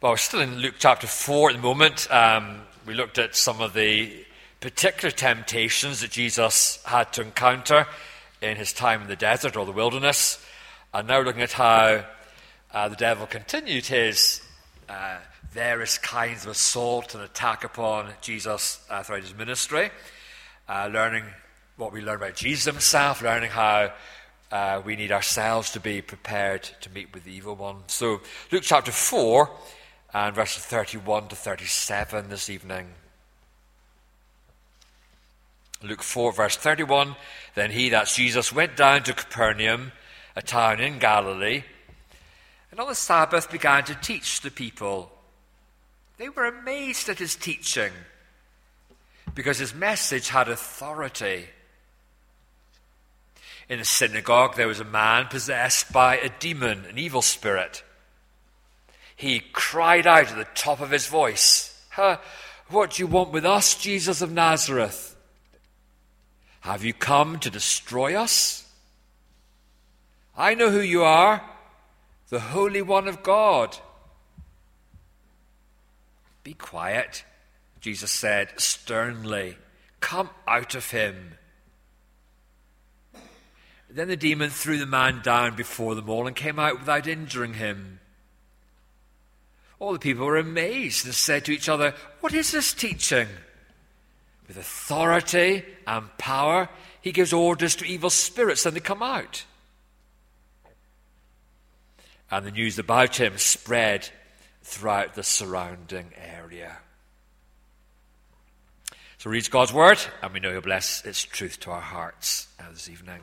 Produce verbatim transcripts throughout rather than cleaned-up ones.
Well, we're still in Luke chapter four at the moment. Um, we looked at some of the particular temptations that Jesus had to encounter in his time in the desert or the wilderness. And now we're looking at how uh, the devil continued his uh, various kinds of assault and attack upon Jesus uh, throughout his ministry. Uh, learning what we learn about Jesus himself, learning how uh, we need ourselves to be prepared to meet with the evil one. So Luke chapter four and verses thirty-one to thirty-seven this evening. Luke four, verse thirty-one, Then he, that's Jesus, went down to Capernaum, a town in Galilee, and on the Sabbath began to teach the people. They were amazed at his teaching, because his message had authority. In the synagogue there was a man possessed by a demon, an evil spirit. He cried out at the top of his voice, huh, What do you want with us, Jesus of Nazareth? Have you come to destroy us? I know who you are, the Holy One of God. Be quiet, Jesus said sternly. Come out of him. Then the demon threw the man down before them all and came out without injuring him. All the people were amazed and said to each other, What is this teaching? With authority and power, he gives orders to evil spirits and they come out. And the news about him spread throughout the surrounding area. So read God's word, and we know he'll bless its truth to our hearts this evening.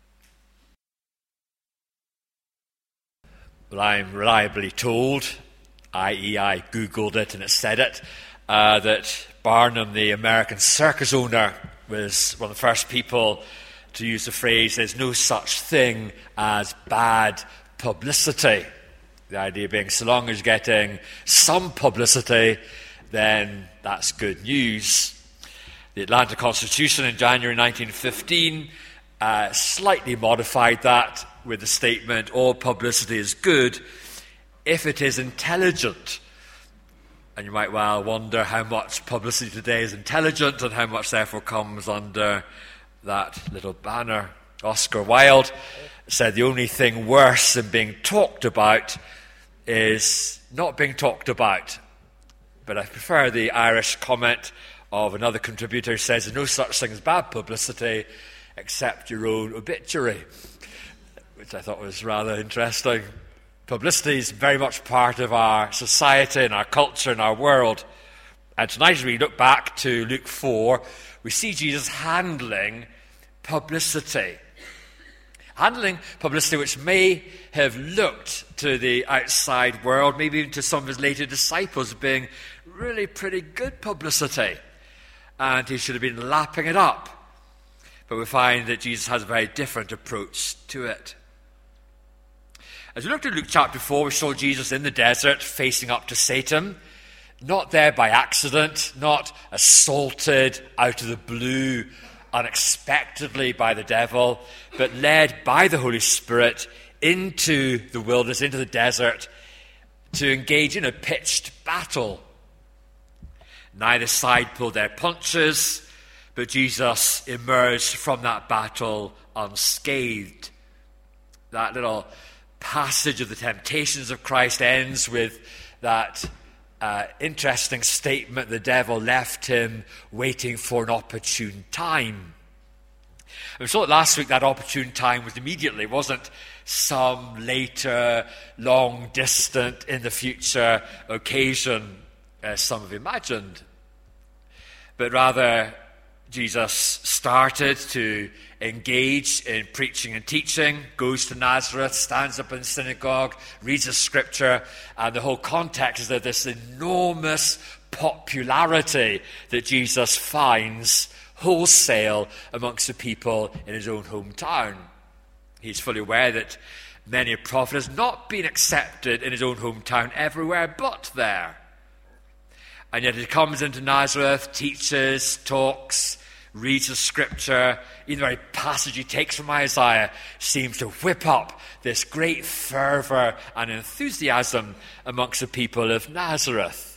Well, I'm reliably told, that is I googled it and it said it, uh, that Barnum, the American circus owner, was one of the first people to use the phrase, there's no such thing as bad publicity. The idea being, so long as you're getting some publicity, then that's good news. The Atlanta Constitution in January nineteen fifteen uh, slightly modified that with the statement, all publicity is good if it is intelligent. And you might well wonder how much publicity today is intelligent and how much therefore comes under that little banner. Oscar Wilde said the only thing worse than being talked about is not being talked about. But I prefer the Irish comment of another contributor who says there's no such thing as bad publicity except your own obituary, which I thought was rather interesting. Publicity is very much part of our society and our culture and our world. And tonight as we look back to Luke four, we see Jesus handling publicity. Handling publicity which may have looked to the outside world, maybe even to some of his later disciples, being really pretty good publicity. And he should have been lapping it up. But we find that Jesus has a very different approach to it. As we looked at Luke chapter four, we saw Jesus in the desert facing up to Satan, not there by accident, not assaulted out of the blue unexpectedly by the devil, but led by the Holy Spirit into the wilderness, into the desert, to engage in a pitched battle. Neither side pulled their punches, but Jesus emerged from that battle unscathed. That little passage of the temptations of Christ ends with that uh, interesting statement, the devil left him waiting for an opportune time. And we saw that last week that opportune time was immediately, it wasn't some later, long distant, in the future occasion as some have imagined, but rather Jesus started to engage in preaching and teaching, goes to Nazareth, stands up in the synagogue, reads the scripture, and the whole context is of this enormous popularity that Jesus finds wholesale amongst the people in his own hometown. He's fully aware that many a prophet has not been accepted in his own hometown everywhere but there. And yet he comes into Nazareth, teaches, talks, reads the scripture, even the very passage he takes from Isaiah seems to whip up this great fervour and enthusiasm amongst the people of Nazareth.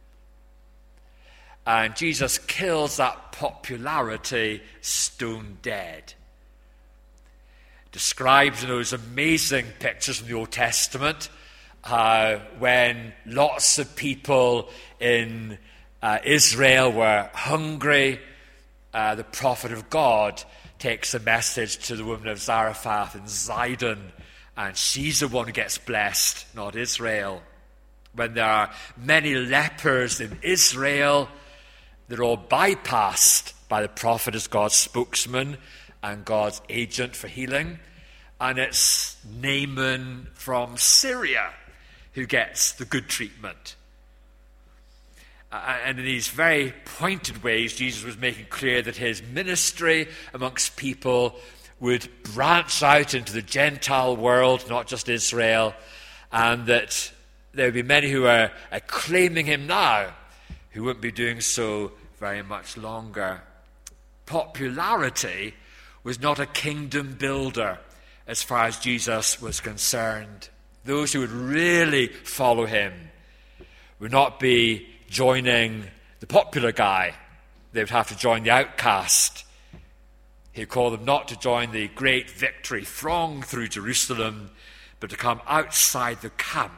And Jesus kills that popularity stone dead. Describes in those amazing pictures from the Old Testament uh, when lots of people in uh, Israel were hungry. Uh, the prophet of God takes a message to the woman of Zarephath in Zidon, and she's the one who gets blessed, not Israel. When there are many lepers in Israel, they're all bypassed by the prophet as God's spokesman and God's agent for healing. And it's Naaman from Syria who gets the good treatment. Uh, and in these very pointed ways, Jesus was making clear that his ministry amongst people would branch out into the Gentile world, not just Israel, and that there would be many who are acclaiming him now who wouldn't be doing so very much longer. Popularity was not a kingdom builder as far as Jesus was concerned. Those who would really follow him would not be joining the popular guy. They would have to join the outcast. He called them not to join the great victory throng through Jerusalem, but to come outside the camp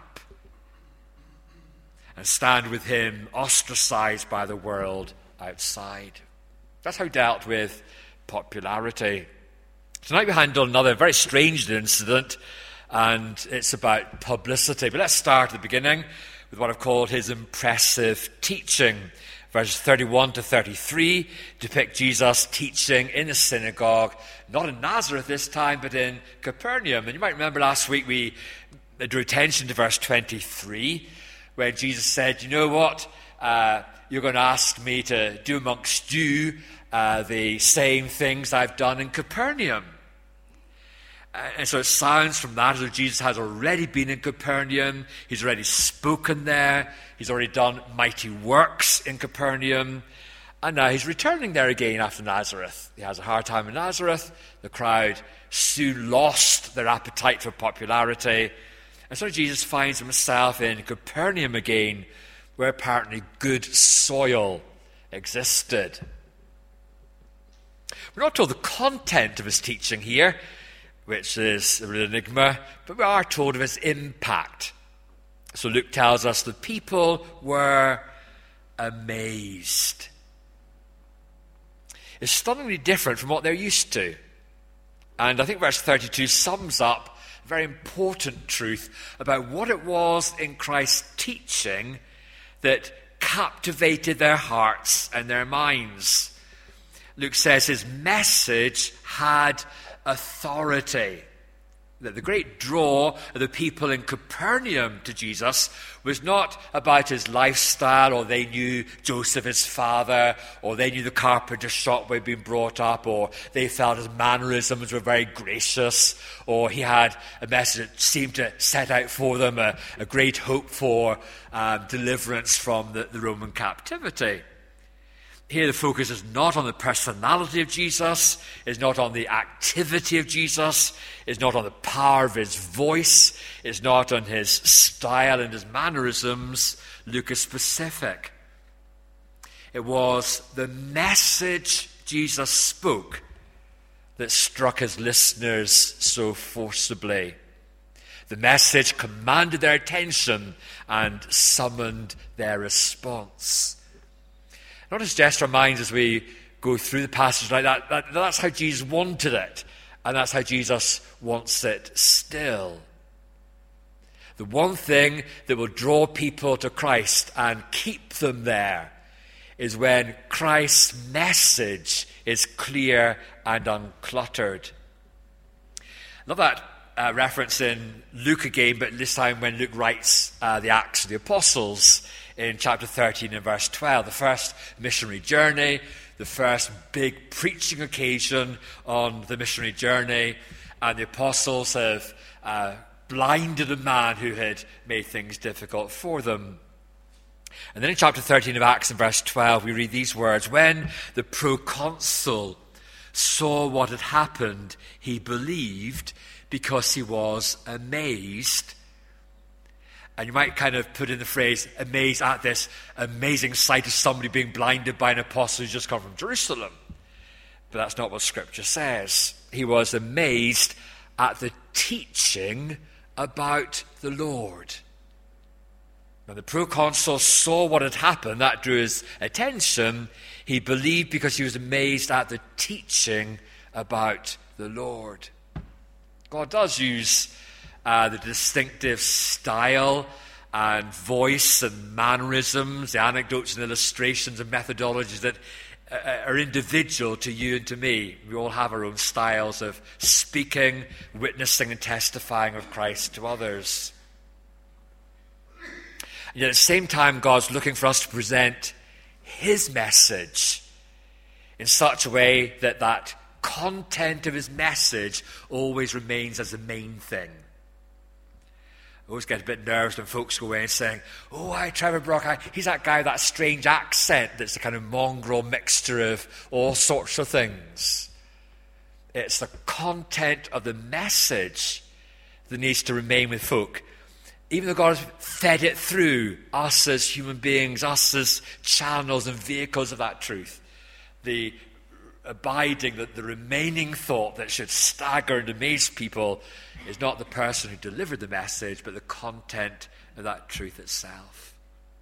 and stand with him, ostracized by the world outside. That's how he dealt with popularity. Tonight we handle another very strange incident, and it's about publicity. But let's start at the beginning with what I've called his impressive teaching. Verses thirty-one to thirty-three depict Jesus teaching in a synagogue, not in Nazareth this time, but in Capernaum. And you might remember last week we drew attention to verse twenty-three, where Jesus said, you know what, uh, you're going to ask me to do amongst you uh, the same things I've done in Capernaum. And so it sounds from that as though Jesus has already been in Capernaum. He's already spoken there. He's already done mighty works in Capernaum. And now he's returning there again after Nazareth. He has a hard time in Nazareth. The crowd soon lost their appetite for popularity. And so Jesus finds himself in Capernaum again, where apparently good soil existed. We're not told the content of his teaching here, which is an enigma, but we are told of its impact. So Luke tells us the people were amazed. It's stunningly different from what they're used to. And I think verse thirty-two sums up a very important truth about what it was in Christ's teaching that captivated their hearts and their minds. Luke says his message had authority. That the great draw of the people in Capernaum to Jesus was not about his lifestyle, or they knew Joseph, his father, or they knew the carpenter shop where he'd been brought up, or they felt his mannerisms were very gracious, or he had a message that seemed to set out for them a, a great hope for um, deliverance from the, the Roman captivity. Here the focus is not on the personality of Jesus, is not on the activity of Jesus, is not on the power of his voice, is not on his style and his mannerisms. Luke is specific. It was the message Jesus spoke that struck his listeners so forcibly. The message commanded their attention and summoned their response. Not to suggest our minds as we go through the passage like that, that, that's how Jesus wanted it, and that's how Jesus wants it still. The one thing that will draw people to Christ and keep them there is when Christ's message is clear and uncluttered. I love that uh, reference in Luke again, but this time when Luke writes uh, the Acts of the Apostles, in chapter thirteen and verse twelve, the first missionary journey, the first big preaching occasion on the missionary journey, and the apostles have uh, blinded a man who had made things difficult for them. And then in chapter thirteen of Acts, in verse twelve, we read these words: when the proconsul saw what had happened, he believed because he was amazed. And you might kind of put in the phrase, amazed at this amazing sight of somebody being blinded by an apostle who's just come from Jerusalem. But that's not what Scripture says. He was amazed at the teaching about the Lord. When the proconsul saw what had happened, that drew his attention. He believed because he was amazed at the teaching about the Lord. God does use uh, the distinctive style and voice and mannerisms, the anecdotes and illustrations and methodologies that uh, are individual to you and to me. We all have our own styles of speaking, witnessing and testifying of Christ to others. And yet at the same time, God's looking for us to present his message in such a way that that content of his message always remains as the main thing. I always get a bit nervous when folks go away and saying, oh, I, Trevor Brock, I, he's that guy with that strange accent that's a kind of mongrel mixture of all sorts of things. It's the content of the message that needs to remain with folk. Even though God has fed it through us as human beings, us as channels and vehicles of that truth, the abiding, the, the remaining thought that should stagger and amaze people is not the person who delivered the message, but the content of that truth itself.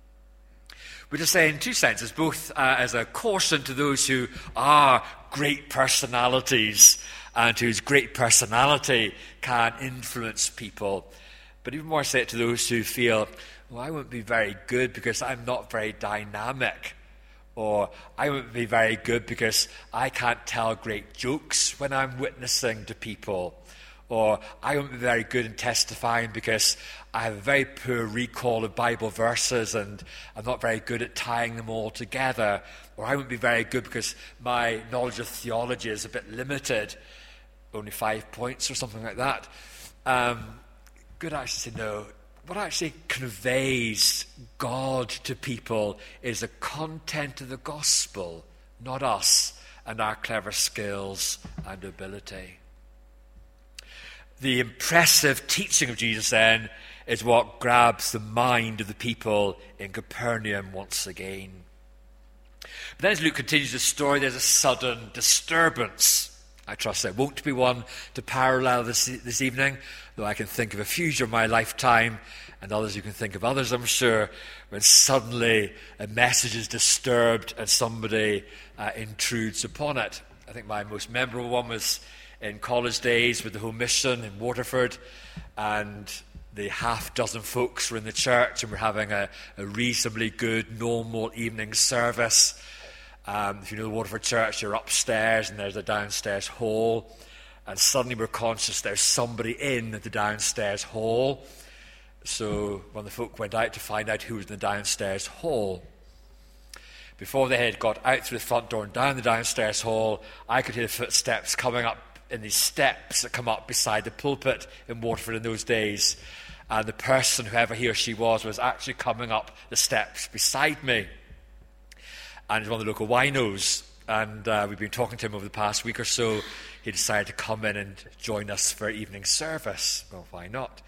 We just say in two senses, both uh, as a caution to those who are great personalities and whose great personality can influence people, but even more say it to those who feel, well, I wouldn't be very good because I'm not very dynamic. Or I wouldn't be very good because I can't tell great jokes when I'm witnessing to people. Or I wouldn't be very good in testifying because I have a very poor recall of Bible verses and I'm not very good at tying them all together. Or I wouldn't be very good because my knowledge of theology is a bit limited, only five points or something like that. Um, good actually to know. What actually conveys God to people is the content of the gospel, not us and our clever skills and ability. The impressive teaching of Jesus, then, is what grabs the mind of the people in Capernaum once again. But then as Luke continues the story, there's a sudden disturbance. I trust there won't be one to parallel this, this evening, though I can think of a few during my lifetime, and others you can think of others, I'm sure, when suddenly a message is disturbed and somebody uh, intrudes upon it. I think my most memorable one was in college days with the home mission in Waterford, and the half dozen folks were in the church and we're having a, a reasonably good, normal evening service. Um, if you know the Waterford Church, you're upstairs and there's a downstairs hall, and suddenly we're conscious there's somebody in the downstairs hall. So when the folk went out to find out who was in the downstairs hall, before they had got out through the front door and down the downstairs hall, I could hear the footsteps coming up in these steps that come up beside the pulpit in Waterford in those days. And the person, whoever he or she was, was actually coming up the steps beside me. And he's one of the local winos. And uh, we've been talking to him over the past week or so. He decided to come in and join us for evening service. Well, why not?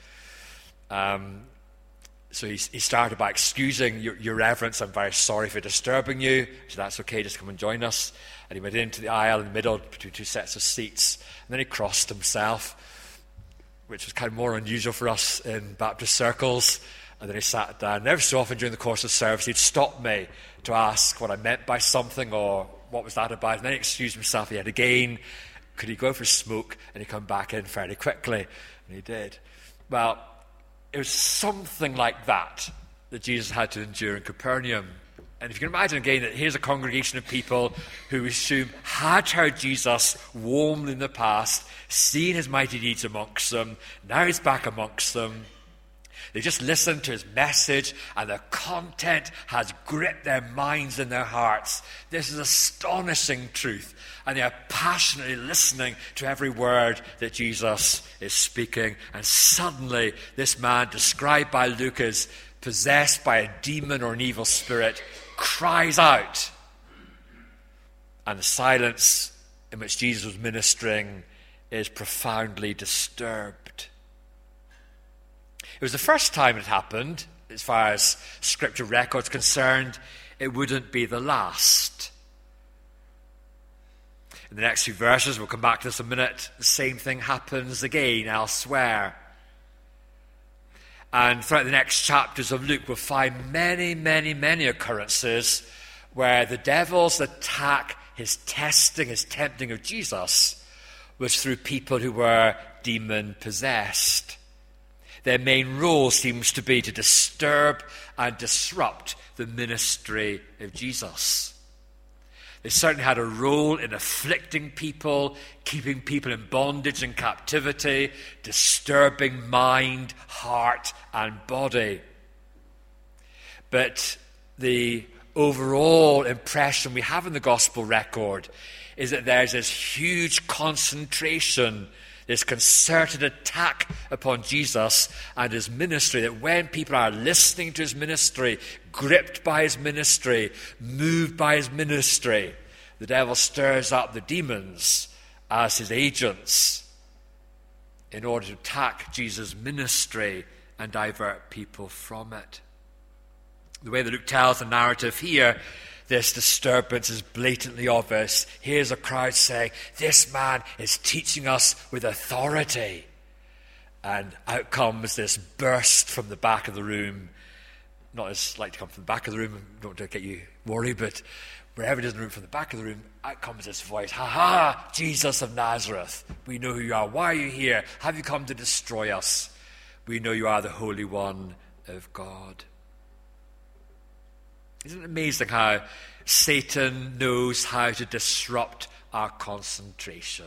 Um, so he, he started by excusing your, your reverence. I'm very sorry for disturbing you. So that's okay, just come and join us. And he went into the aisle in the middle between two sets of seats. And then he crossed himself, which was kind of more unusual for us in Baptist circles. And then he sat down. Every so often during the course of service, he'd stop me to ask what I meant by something or what was that about. And then he excused himself yet again. Could he go for a smoke? And he'd come back in fairly quickly. And he did. Well, it was something like that that Jesus had to endure in Capernaum. And if you can imagine again that here's a congregation of people who assume had heard Jesus warmly in the past, seen his mighty deeds amongst them, now he's back amongst them. They just listened to his message and the content has gripped their minds and their hearts. This is astonishing truth. And they are passionately listening to every word that Jesus is speaking. And suddenly this man, described by Luke as possessed by a demon or an evil spirit, cries out. And the silence in which Jesus was ministering is profoundly disturbed. It was the first time it happened. As far as scripture record's concerned, it wouldn't be the last. In the next few verses, we'll come back to this in a minute, the same thing happens again elsewhere. And throughout the next chapters of Luke, we'll find many, many, many occurrences where the devil's attack, his testing, his tempting of Jesus was through people who were demon-possessed. Their main role seems to be to disturb and disrupt the ministry of Jesus. They certainly had a role in afflicting people, keeping people in bondage and captivity, disturbing mind, heart, and body. But the overall impression we have in the gospel record is that there's this huge concentration, this concerted attack upon Jesus and his ministry, that when people are listening to his ministry, gripped by his ministry, moved by his ministry, the devil stirs up the demons as his agents in order to attack Jesus' ministry and divert people from it. The way that Luke tells the narrative here, this disturbance is blatantly obvious. Here's a crowd saying, this man is teaching us with authority. And out comes this burst from the back of the room. Not as like to come from the back of the room, don't want to get you worried, but wherever it is in the room, from the back of the room, out comes this voice, ha ha, Jesus of Nazareth, we know who you are. Why are you here? Have you come to destroy us? We know you are the Holy One of God. Isn't it amazing how Satan knows how to disrupt our concentration?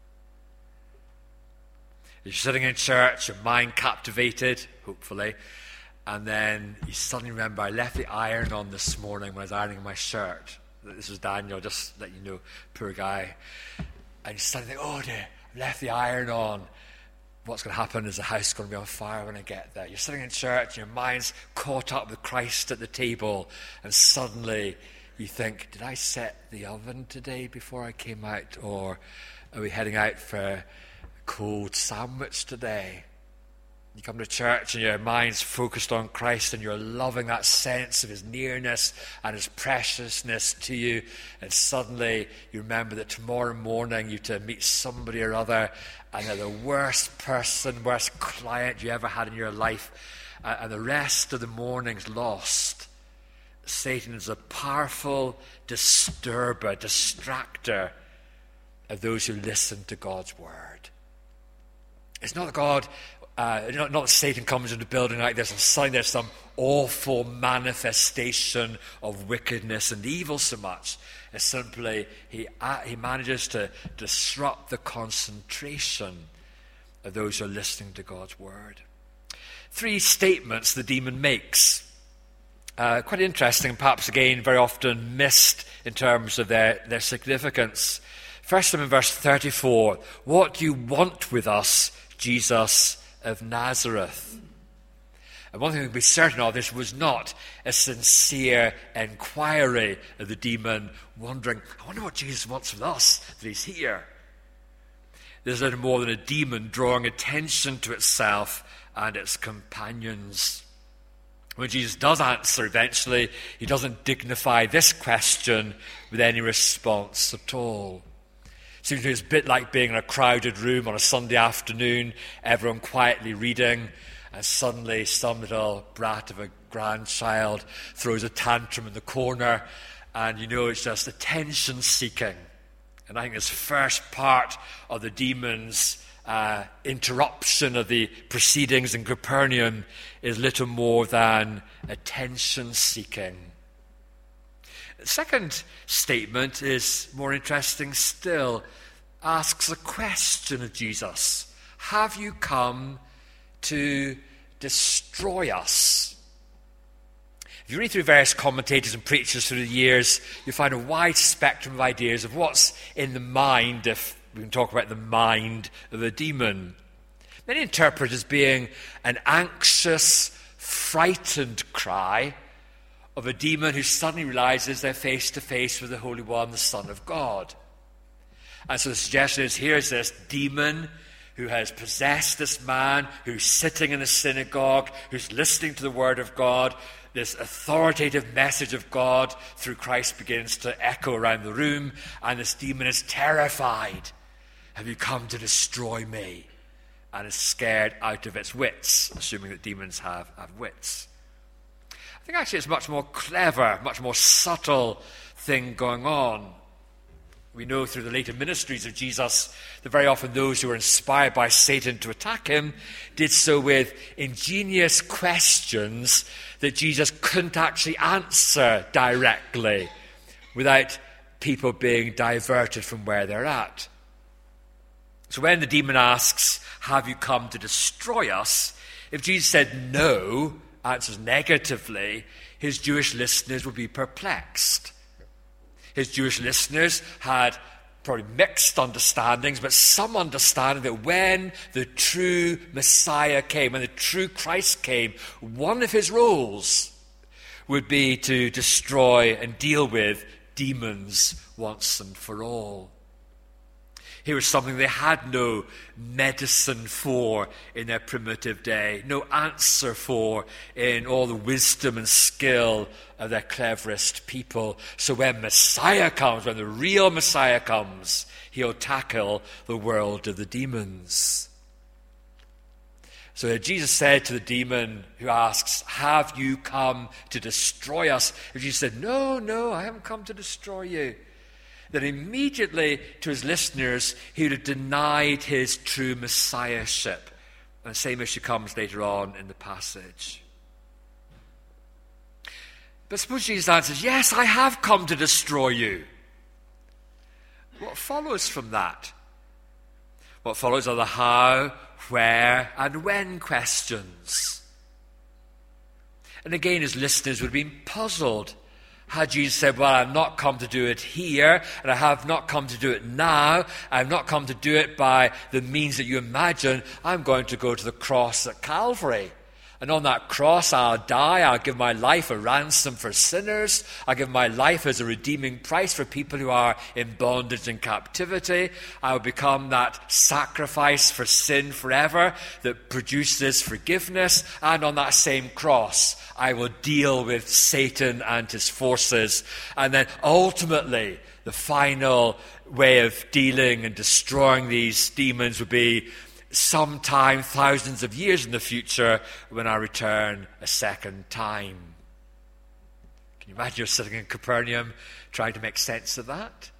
You're sitting in church, your mind captivated, hopefully, and then you suddenly remember, I left the iron on this morning when I was ironing my shirt. This was Daniel, just let you know, poor guy. And you suddenly think, oh dear, I left the iron on. What's going to happen? Is the house going to be on fire when I get there? You're sitting in church, your mind's caught up with Christ at the table, and suddenly you think, did I set the oven today before I came out? Or are we heading out for a cold sandwich today? You come to church and your mind's focused on Christ and you're loving that sense of his nearness and his preciousness to you, and suddenly you remember that tomorrow morning you have to meet somebody or other and they're the worst person, worst client you ever had in your life, uh, and the rest of the morning's lost. Satan is a powerful disturber, distractor of those who listen to God's word. It's not that God Uh, not, not that Satan comes into a building like this and suddenly there's some awful manifestation of wickedness and evil so much. It's simply he, uh, he manages to disrupt the concentration of those who are listening to God's word. Three statements the demon makes. Uh, quite interesting, and perhaps again very often missed in terms of their, their significance. First of all, in verse thirty-four, what do you want with us, Jesus of Nazareth? And one thing we can be certain of, this was not a sincere inquiry of the demon, wondering, I wonder what Jesus wants with us, that he's here. There's little more than a demon drawing attention to itself and its companions. When Jesus does answer eventually, he doesn't dignify this question with any response at all. Seems to me it's a bit like being in a crowded room on a Sunday afternoon, everyone quietly reading, and suddenly some little brat of a grandchild throws a tantrum in the corner, and you know it's just attention-seeking. And I think this first part of the demon's uh, interruption of the proceedings in Capernaum is little more than attention-seeking. The second statement is more interesting still. Asks a question of Jesus. Have you come to destroy us? If you read through various commentators and preachers through the years, you find a wide spectrum of ideas of what's in the mind, if we can talk about the mind of a demon. Many interpret it as being an anxious, frightened cry of a demon who suddenly realizes they're face to face with the Holy One, the Son of God. And so the suggestion is, here's this demon who has possessed this man, who's sitting in a synagogue, who's listening to the word of God. This authoritative message of God through Christ begins to echo around the room, and this demon is terrified. Have you come to destroy me? And is scared out of its wits, assuming that demons have, have wits. I think actually it's a much more clever, much more subtle thing going on. We know through the later ministries of Jesus that very often those who were inspired by Satan to attack him did so with ingenious questions that Jesus couldn't actually answer directly without people being diverted from where they're at. So when the demon asks, have you come to destroy us? If Jesus said no, answers negatively, his Jewish listeners would be perplexed. His Jewish listeners had probably mixed understandings, but some understanding that when the true Messiah came, when the true Christ came, one of his roles would be to destroy and deal with demons once and for all. Here was something they had no medicine for in their primitive day, no answer for in all the wisdom and skill of their cleverest people. So when Messiah comes, when the real Messiah comes, he'll tackle the world of the demons. So Jesus said to the demon who asks, have you come to destroy us? If Jesus said, no, no, I haven't come to destroy you, then immediately to his listeners, he would have denied his true messiahship. And the same issue comes later on in the passage. But suppose Jesus answers, yes, I have come to destroy you. What follows from that? What follows are the how, where, and when questions. And again, his listeners would have been puzzled. Had Jesus said, well, I've not come to do it here, and I have not come to do it now, I've not come to do it by the means that you imagine, I'm going to go to the cross at Calvary. And on that cross, I'll die, I'll give my life a ransom for sinners, I'll give my life as a redeeming price for people who are in bondage and captivity. I'll become that sacrifice for sin forever that produces forgiveness, and on that same cross, I will deal with Satan and his forces. And then ultimately, the final way of dealing and destroying these demons would be sometime thousands of years in the future when I return a second time. Can you imagine you're sitting in Capernaum trying to make sense of that?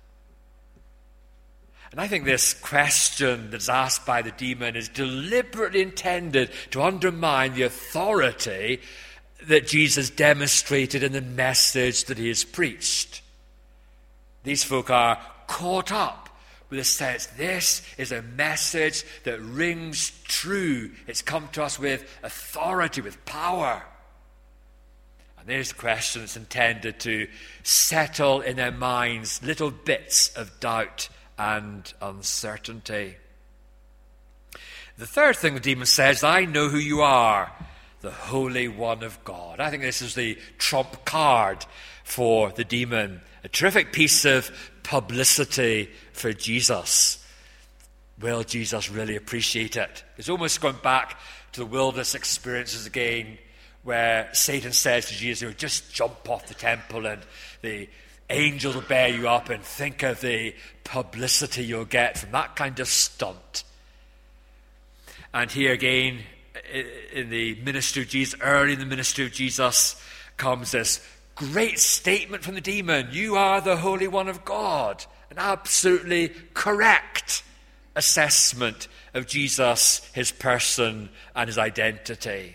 And I think this question that's asked by the demon is deliberately intended to undermine the authority that Jesus demonstrated in the message that he has preached. These folk are caught up with a sense, this is a message that rings true. It's come to us with authority, with power. And there's a question that's intended to settle in their minds little bits of doubt and uncertainty. The third thing the demon says, I know who you are, the Holy One of God. I think this is the trump card for the demon. A terrific piece of publicity for Jesus. Will Jesus really appreciate it? It's almost going back to the wilderness experiences again, where Satan says to Jesus, just jump off the temple and the angels will bear you up, and think of the publicity you'll get from that kind of stunt. And here again, in the ministry of Jesus, early in the ministry of Jesus, comes this great statement from the demon. You are the Holy One of God. An absolutely correct assessment of Jesus, his person, and his identity.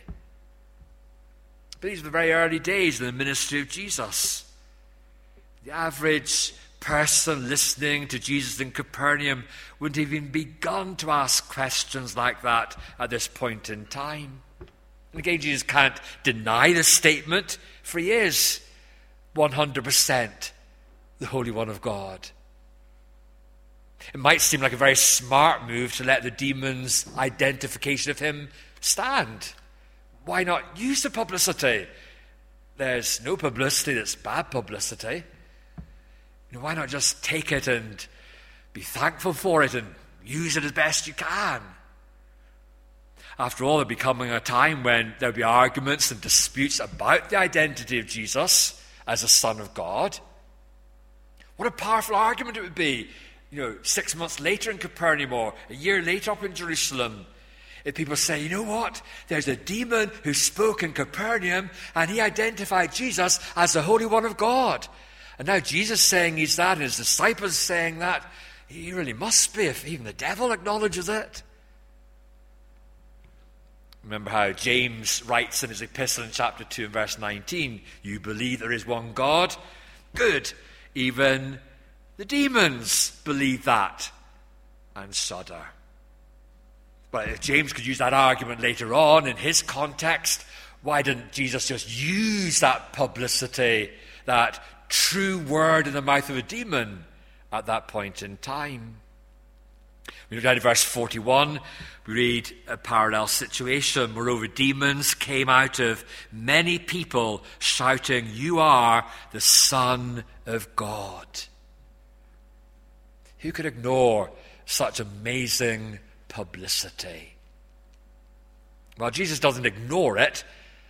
But these are the very early days of the ministry of Jesus. The average person listening to Jesus in Capernaum wouldn't have even begun to ask questions like that at this point in time. And again, Jesus can't deny this statement, for he is one hundred percent the Holy One of God. It might seem like a very smart move to let the demon's identification of him stand. why not use the publicity? There's no publicity that's bad publicity. You know, why not just take it and be thankful for it and use it as best you can? After all, there'll be coming a time when there'll be arguments and disputes about the identity of Jesus as the Son of God. What a powerful argument it would be, you know, six months later in Capernaum or a year later up in Jerusalem. If people say, you know what, there's a demon who spoke in Capernaum and he identified Jesus as the Holy One of God. And now Jesus saying he's that and his disciples saying that. He really must be if even the devil acknowledges it. Remember how James writes in his epistle in chapter two and verse nineteen, you believe there is one God? Good. Even the demons believe that and shudder. But if James could use that argument later on in his context, why didn't Jesus just use that publicity, that true word in the mouth of a demon at that point in time? We look down at verse forty-one, we read a parallel situation. Moreover, demons came out of many people shouting, you are the Son of God. Who could ignore such amazing publicity? Well, Jesus doesn't ignore it,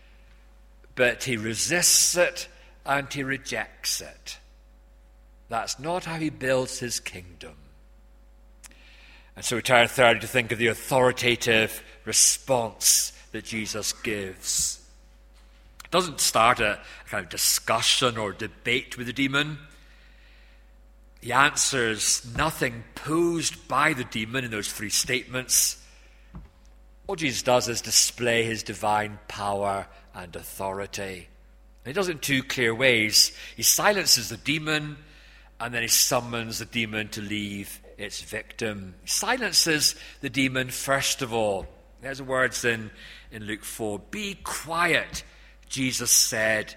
but he resists it and he rejects it. That's not how he builds his kingdom. And so we turn thirdly to think of the authoritative response that Jesus gives. It doesn't start a kind of discussion or debate with the demon. He answers nothing posed by the demon in those three statements. All Jesus does is display his divine power and authority. And he does it in two clear ways. He silences the demon, and then he summons the demon to leave its victim. He silences the demon first of all. There's the words in, in Luke four. Be quiet, Jesus said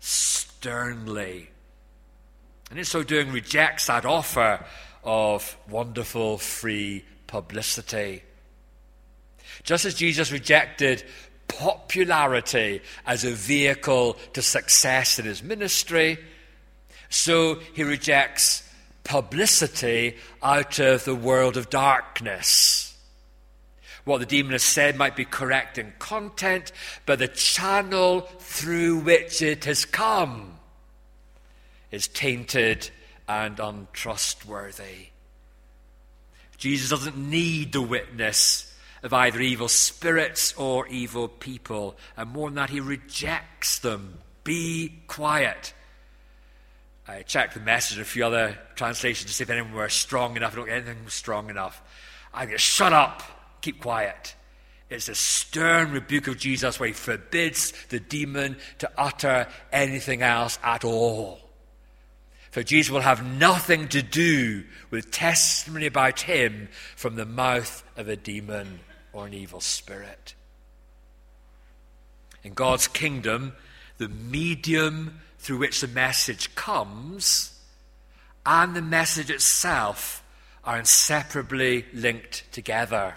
sternly. And in so doing rejects that offer of wonderful free publicity. Just as Jesus rejected popularity as a vehicle to success in his ministry, so he rejects publicity out of the world of darkness. What the demon has said might be correct in content, but the channel through which it has come is tainted and untrustworthy. Jesus doesn't need the witness of either evil spirits or evil people, and more than that, he rejects them. Be quiet. I checked the Message and a few other translations to see if anyone were strong enough. I don't get anything strong enough. I get shut up, keep quiet. It's a stern rebuke of Jesus where he forbids the demon to utter anything else at all. For Jesus will have nothing to do with testimony about him from the mouth of a demon or an evil spirit. In God's kingdom, the medium through which the message comes and the message itself are inseparably linked together.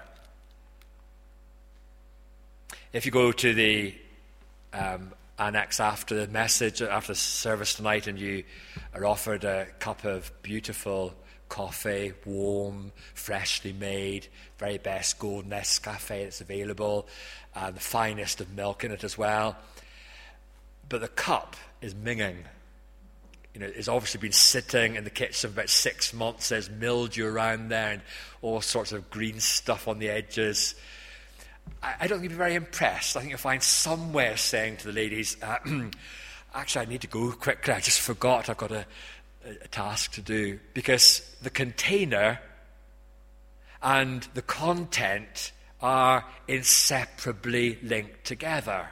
If you go to the um, annex after the message, after the service tonight, and you are offered a cup of beautiful coffee, warm, freshly made, very best golden Nescafe that's available, and the finest of milk in it as well. But the cup is minging. You know, it's obviously been sitting in the kitchen for about six months. There's mildew around there and all sorts of green stuff on the edges. I, I don't think you'll be very impressed. I think you'll find some way of saying to the ladies, uh, actually, I need to go quickly. I just forgot I've got a, a task to do. Because the container and the content are inseparably linked together.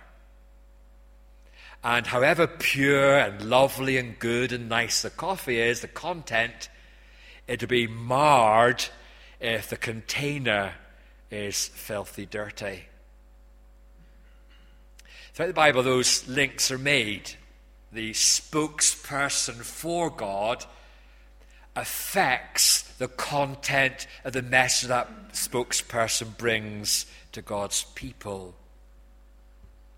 And however pure and lovely and good and nice the coffee is, the content, it'll be marred if the container is filthy dirty. Throughout the Bible, those links are made. The spokesperson for God affects the content of the message that spokesperson brings to God's people.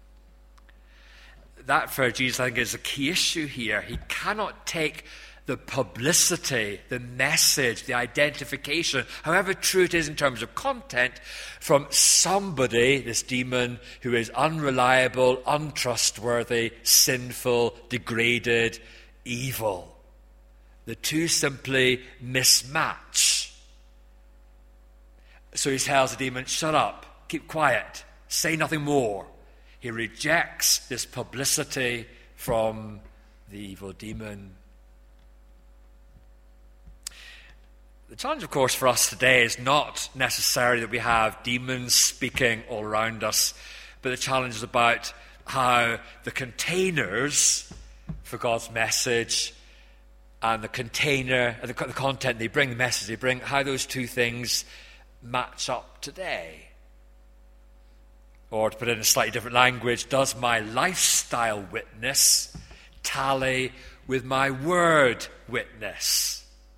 that for Jesus, I think, is a key issue here. He cannot take the publicity, the message, the identification, however true it is in terms of content, from somebody, this demon, who is unreliable, untrustworthy, sinful, degraded, evil. The two simply mismatch. So he tells the demon, shut up, keep quiet, say nothing more. He rejects this publicity from the evil demon. The challenge, of course, for us today is not necessarily that we have demons speaking all around us, but the challenge is about how the containers for God's message and the container, the, the content they bring, the message they bring, how those two things match up today. Or to put it in a slightly different language, does my lifestyle witness tally with my word witness?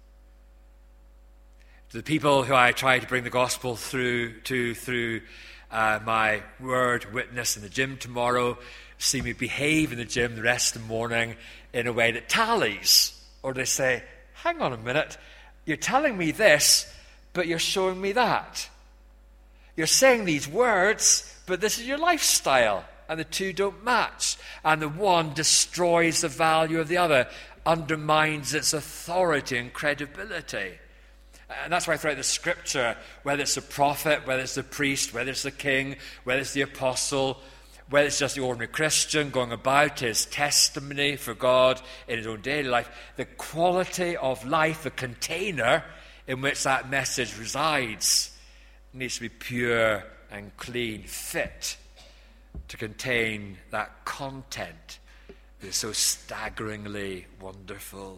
Do the people who I try to bring the gospel through to through uh, my word witness in the gym tomorrow see me behave in the gym the rest of the morning in a way that tallies? Or they say, hang on a minute, you're telling me this, but you're showing me that. You're saying these words, but this is your lifestyle, and the two don't match. And the one destroys the value of the other, undermines its authority and credibility. And that's why throughout the scripture, whether it's the prophet, whether it's the priest, whether it's the king, whether it's the apostle, whether it's just the ordinary Christian going about his testimony for God in his own daily life, the quality of life, the container in which that message resides, needs to be pure and clean, fit to contain that content that is so staggeringly wonderful.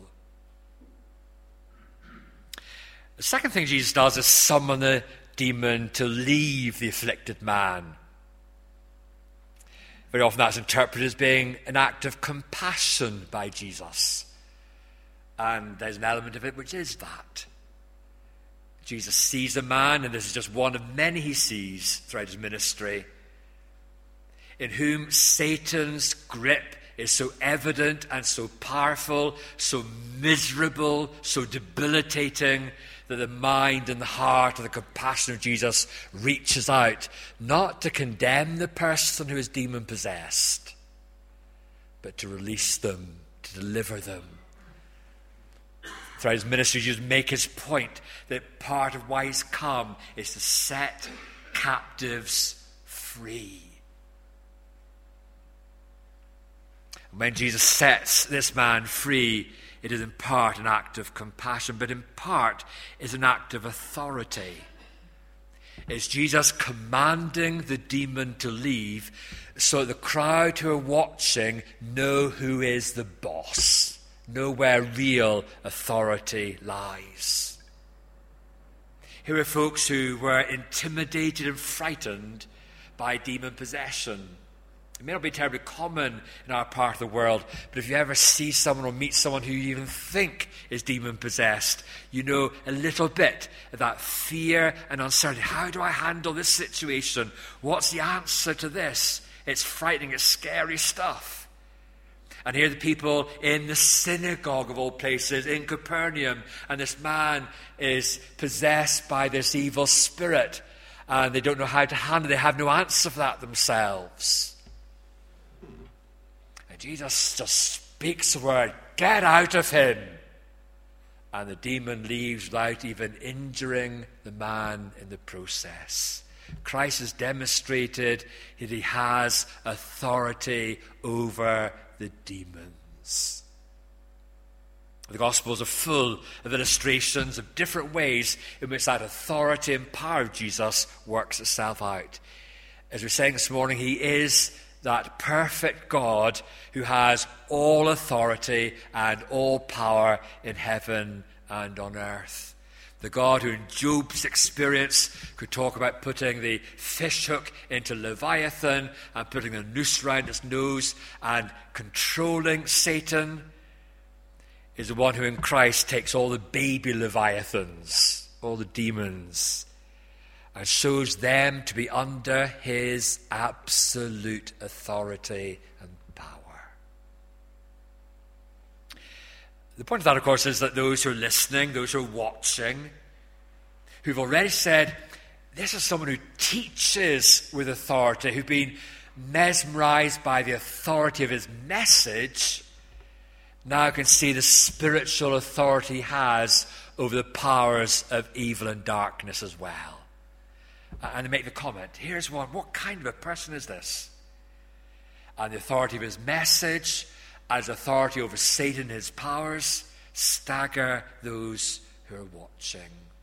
The second thing Jesus does is summon the demon to leave the afflicted man. Very often that's interpreted as being an act of compassion by Jesus. And there's an element of it which is that. Jesus sees a man, and this is just one of many he sees throughout his ministry, in whom Satan's grip is so evident and so powerful, so miserable, so debilitating, that the mind and the heart and the compassion of Jesus reaches out, not to condemn the person who is demon-possessed, but to release them, to deliver them. Throughout his ministry, Jesus makes his point that part of why he's come is to set captives free. When Jesus sets this man free, it is in part an act of compassion, but in part is an act of authority. It's Jesus commanding the demon to leave so the crowd who are watching know who is the boss, know where real authority lies. Here are folks who were intimidated and frightened by demon possession. It may not be terribly common in our part of the world, but if you ever see someone or meet someone who you even think is demon-possessed, you know a little bit of that fear and uncertainty. How do I handle this situation? What's the answer to this? It's frightening, it's scary stuff. And here are the people in the synagogue of all places, in Capernaum, and this man is possessed by this evil spirit, and they don't know how to handle it. They have no answer for that themselves. Jesus just speaks the word, get out of him. And the demon leaves without even injuring the man in the process. Christ has demonstrated that he has authority over the demons. The Gospels are full of illustrations of different ways in which that authority and power of Jesus works itself out. As we were saying this morning, he is that perfect God who has all authority and all power in heaven and on earth. The God who in Job's experience could talk about putting the fish hook into Leviathan and putting the noose around its nose and controlling Satan, is the one who in Christ takes all the baby Leviathans, all the demons, and shows them to be under his absolute authority and power. The point of that, of course, is that those who are listening, those who are watching, who've already said, this is someone who teaches with authority, who've been mesmerized by the authority of his message, now can see the spiritual authority he has over the powers of evil and darkness as well. And they make the comment, here's one, what kind of a person is this? And the authority of his message, as authority over Satan and his powers, stagger those who are watching.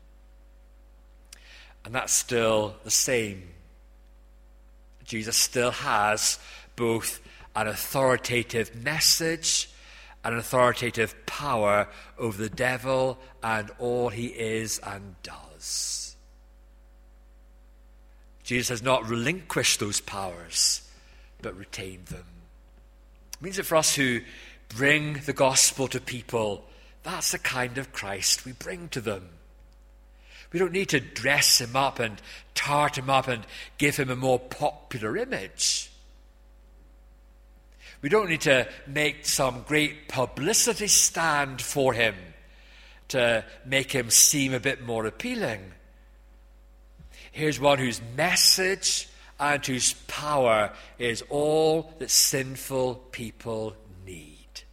And that's still the same. Jesus still has both an authoritative message and an authoritative power over the devil and all he is and does. Jesus has not relinquished those powers, but retained them. It means that for us who bring the gospel to people, that's the kind of Christ we bring to them. We don't need to dress him up and tart him up and give him a more popular image. We don't need to make some great publicity stand for him to make him seem a bit more appealing. Here's one whose message and whose power is all that sinful people need.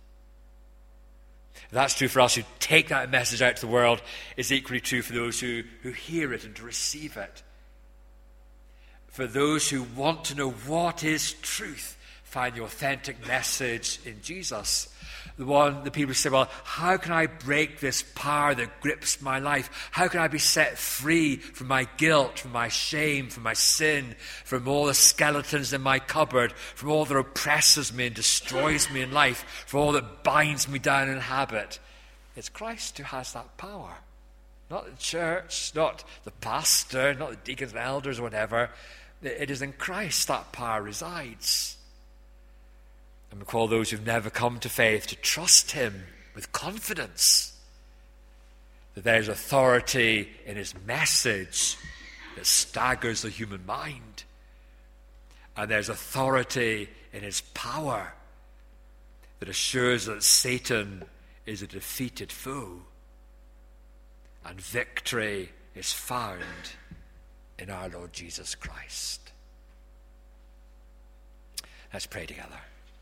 That's true for us who take that message out to the world. It's equally true for those who, who hear it and to receive it. For those who want to know what is truth, find the authentic message in Jesus. The one, the people who say, well, how can I break this power that grips my life? How can I be set free from my guilt, from my shame, from my sin, from all the skeletons in my cupboard, from all that oppresses me and destroys me in life, from all that binds me down in habit? It's Christ who has that power. Not the church, not the pastor, not the deacons and elders or whatever. It is in Christ that power resides. And we call those who've never come to faith to trust him with confidence that there's authority in his message that staggers the human mind. And there's authority in his power that assures that Satan is a defeated foe. And victory is found in our Lord Jesus Christ. Let's pray together.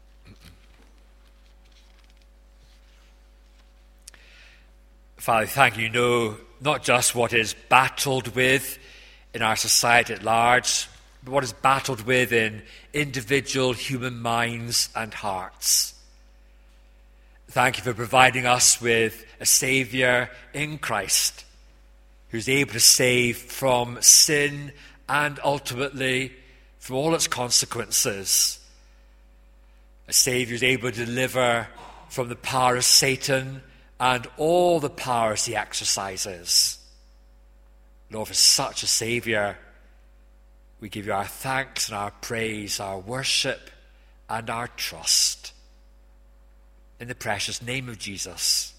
Father, thank you, know not just what is battled with in our society at large, but what is battled with in individual human minds and hearts. Thank you for providing us with a Saviour in Christ who's able to save from sin and ultimately from all its consequences. A Saviour who's able to deliver from the power of Satan and all the powers he exercises. Lord, for such a Saviour, we give you our thanks and our praise, our worship and our trust. In the precious name of Jesus.